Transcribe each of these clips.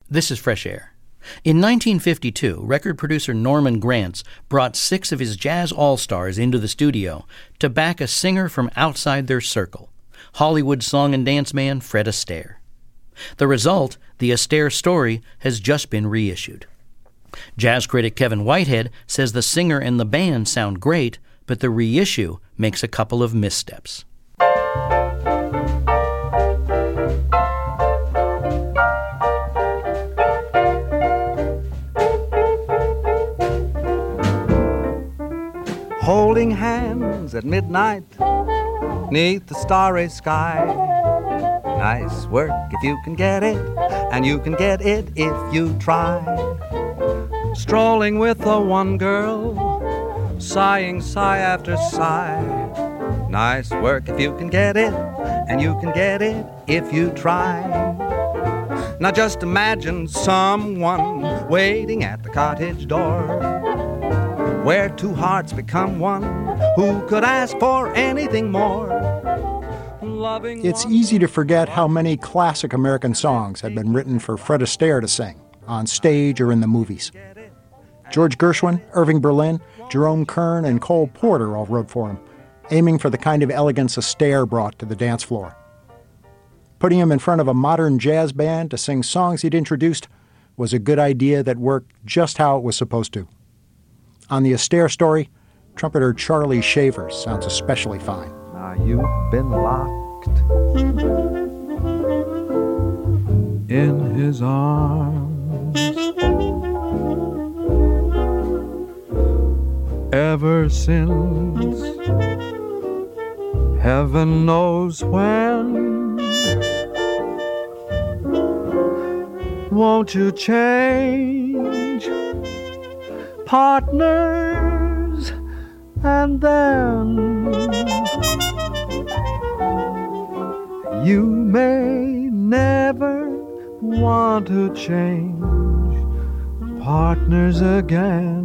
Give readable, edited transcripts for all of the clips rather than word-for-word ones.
This is Fresh Air. In 1952, record producer Norman Granz brought 6 of his jazz all-stars into the studio to back a singer from outside their circle, Hollywood song and dance man Fred Astaire. The result, the Astaire story, has just been reissued. Jazz critic Kevin Whitehead says the singer and the band sound great, but the reissue makes a couple of missteps. Holding hands at midnight, 'neath the starry sky. Nice work if you can get it, and you can get it if you try. Strolling with the one girl, sighing sigh after sigh. Nice work if you can get it, and you can get it if you try. Now just imagine someone waiting at the cottage door, where 2 hearts become one. Who could ask for anything more? It's easy to forget how many classic American songs had been written for Fred Astaire to sing, on stage or in the movies. George Gershwin, Irving Berlin, Jerome Kern, and Cole Porter all wrote for him, aiming for the kind of elegance Astaire brought to the dance floor. Putting him in front of a modern jazz band to sing songs he'd introduced was a good idea that worked just how it was supposed to. On the Astaire story, trumpeter Charlie Shavers sounds especially fine. Now you've been locked in his arms ever since heaven knows when. Won't you change partners and then you may never want to change partners again.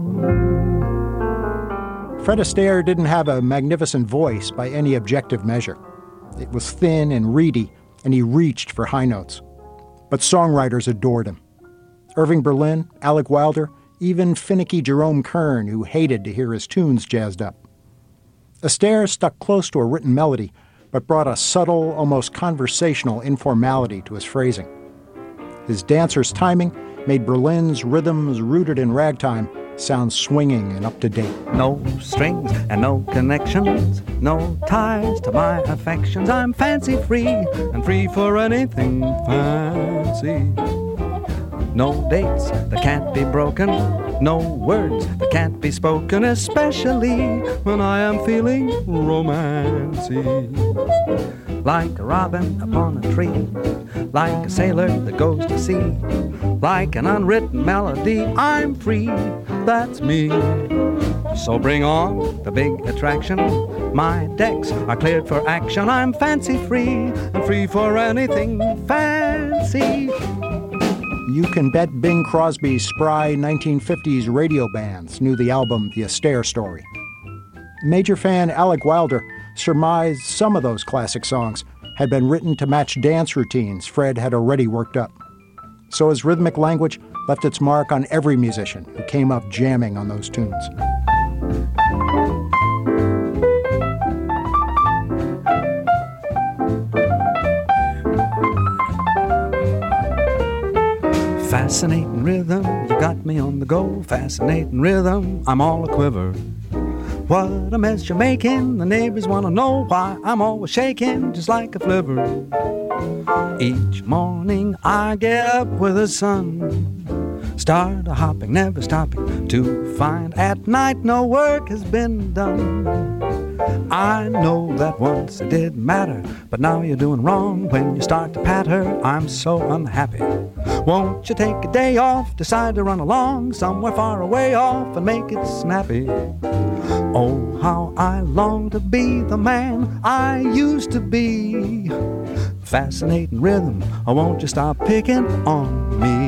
Fred Astaire didn't have a magnificent voice by any objective measure. It was thin and reedy, and he reached for high notes. But songwriters adored him. Irving Berlin, Alec Wilder, even finicky Jerome Kern, who hated to hear his tunes jazzed up. Astaire stuck close to a written melody, but brought a subtle, almost conversational informality to his phrasing. His dancer's timing made Berlin's rhythms rooted in ragtime sound swinging and up-to-date. No strings and no connections, no ties to my affections. I'm fancy-free and free for anything fancy. No dates that can't be broken, no words that can't be spoken, especially when I am feeling romancy. Like a robin upon a tree, like a sailor that goes to sea, like an unwritten melody, I'm free, that's me. So bring on the big attraction, my decks are cleared for action. I'm fancy-free and free for anything fancy. You can bet Bing Crosby's spry 1950s radio bands knew the album The Astaire Story. Major fan Alec Wilder surmised some of those classic songs had been written to match dance routines Fred had already worked up. So his rhythmic language left its mark on every musician who came up jamming on those tunes. Fascinating rhythm, you got me on the go. Fascinating rhythm, I'm all a quiver. What a mess you're making, the neighbors want to know why I'm always shaking just like a flivver. Each morning I get up with the sun, start a hopping, never stopping, to find at night no work has been done. I know that once it did matter, but now you're doing wrong when you start to pat her. I'm so unhappy. Won't you take a day off, decide to run along somewhere far away off and make it snappy? Oh, how I long to be the man I used to be. Fascinating rhythm, oh, won't you stop picking on me?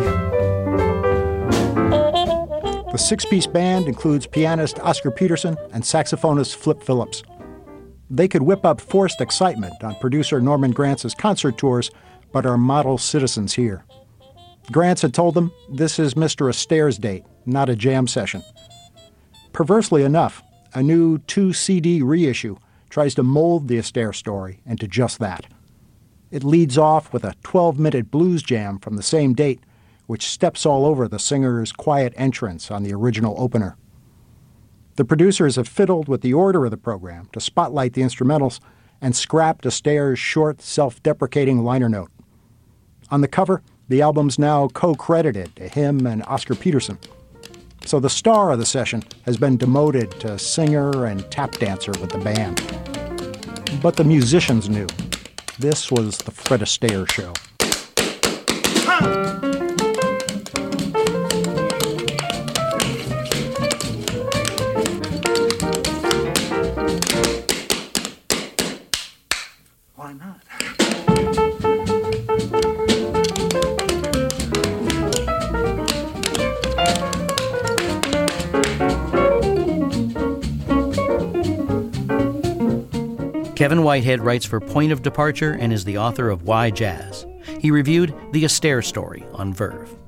The 6-piece band includes pianist Oscar Peterson and saxophonist Flip Phillips. They could whip up forced excitement on producer Norman Grantz's concert tours, but are model citizens here. Grants had told them this is Mr. Astaire's date, not a jam session. Perversely enough, a new 2-CD reissue tries to mold the Astaire story into just that. It leads off with a 12-minute blues jam from the same date, which steps all over the singer's quiet entrance on the original opener. The producers have fiddled with the order of the program to spotlight the instrumentals and scrapped Astaire's short, self-deprecating liner note. On the cover, the album's now co-credited to him and Oscar Peterson. So the star of the session has been demoted to singer and tap dancer with the band. But the musicians knew. This was the Fred Astaire show. Why not? Kevin Whitehead writes for Point of Departure and is the author of Why Jazz. He reviewed The Astaire Story on Verve.